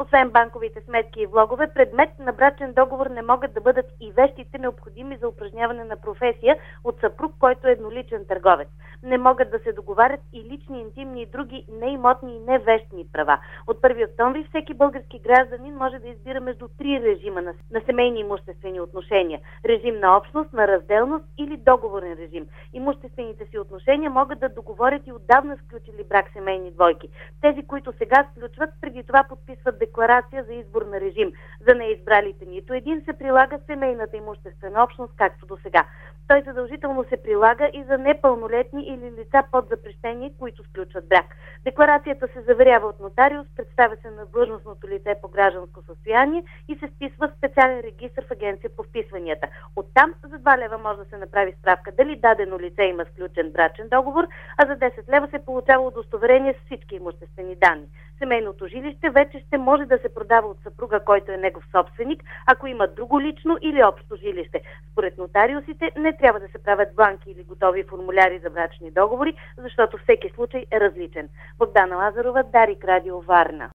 Освен банковите сметки и влогове, предмет на брачен договор не могат да бъдат и вещите, необходими за упражняване на професия от съпруг, който е едноличен търговец. Не могат да се договарят и лични, интимни и други неимотни и невещни права. От 1 октомври всеки български гражданин може да избира между 3 режима на семейни имуществени отношения. Режим на общност, на разделност или договорен режим. Имуществените си отношения могат да договорят и отдавна сключили брак семейни двойки. Тези, които сега сключват, преди това подписват декларация за избор на режим. За неизбралите нито един се прилага семейната имуществена общност, както до сега. Той задължително се прилага и за непълнолетни или лица под запрещение, които сключват брак. Декларацията се заверява от нотариус, представя се на длъжностното лице по гражданско състояние и се вписва в специален регистр в агенция по вписванията. Оттам за 2 лева може да се направи справка дали дадено лице има сключен брачен договор, а за 10 лева се получава удостоверение с всички имуществени данни. Семейното жилище вече ще може да се продава от съпруга, който е негов собственик, ако има друго лично или общо жилище. Според нотариусите не трябва да се правят бланки или готови формуляри за брачни договори, защото всеки случай е различен. Богдана Лазарова, Дарик Радио, Варна.